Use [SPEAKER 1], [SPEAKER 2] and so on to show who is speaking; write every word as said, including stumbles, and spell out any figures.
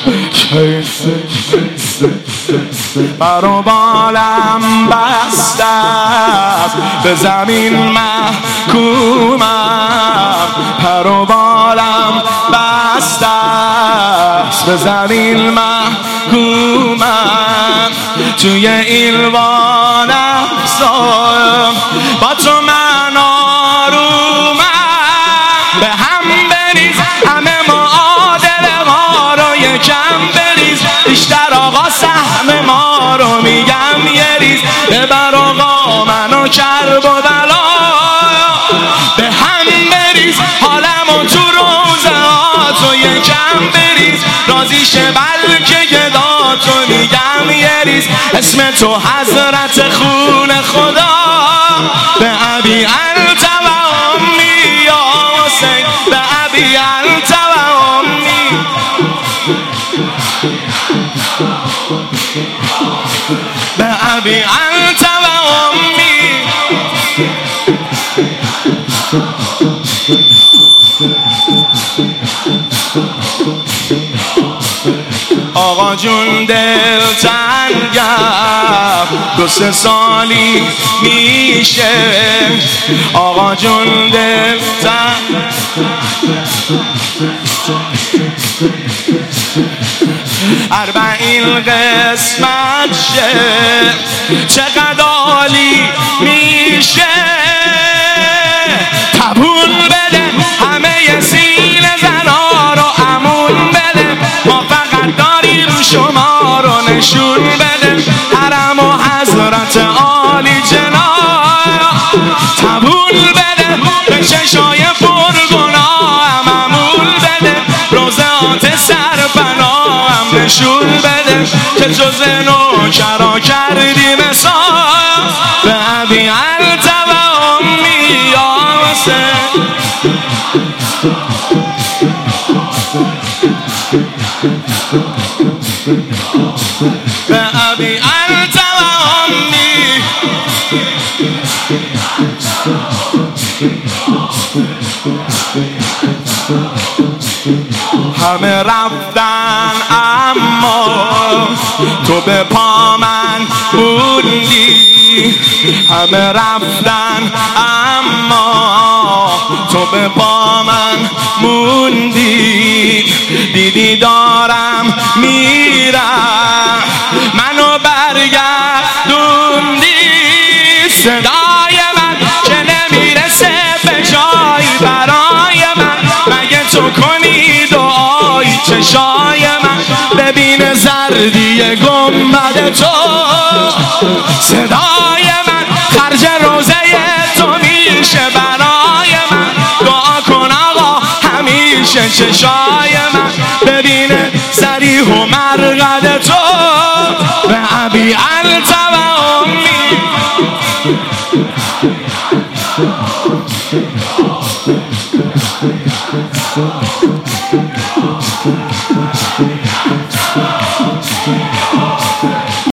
[SPEAKER 1] بر و بالم بسته است، به زمین محکومم. پر و بالم بسته است، به زمین محکومم. توی ایلوان افزار با تو من آرومم. به هم بریز همه معادله ها رو یکم بریز، بیشتر آقا سهم ما رو میگم یه ریز. ببر آقا منو کرب و بلا، به هم بریز حالمو تو روزه ها تو یکم بریز. راضی شه بلکه گدا تو میگم یه ریز. اسم تو حضرت خون خدا، به ابی انت و امی یا حسین، به ابی انت و امی. به ابی انت و امی. آقا جون دل تنگم، دو سه سالی میشه. آقا جون دل تنگ، اربعین قسمت شه، چقدر عالی میشه. تبون بده همه سینه زنا رو امون بده، ما فقط داریم شما رو نشون بده. حرم و حضرت عالی جناب، تبون بده به چشای پرگناه امون بده. روزات سرپناه هم نشون بده که جز نوکرا کردی مثال. به ابی انت و امی یا حسین. به ابی انت و امی. همه رفتن اما تو به پا من موندی. همه رفتن اما تو به پا من موندی. دیدی دارم میرم منو برگردوندی. صدای من که نمیرسه به جایی برای من، مگه تو کنی دعایی چشای من ببین زردی گنبد تو. صدای من خرج روزه تو میشه برای من، دعا کن آقا همیشه چشای من ببینه صریح و مرقد تو. به ابی انت و امی.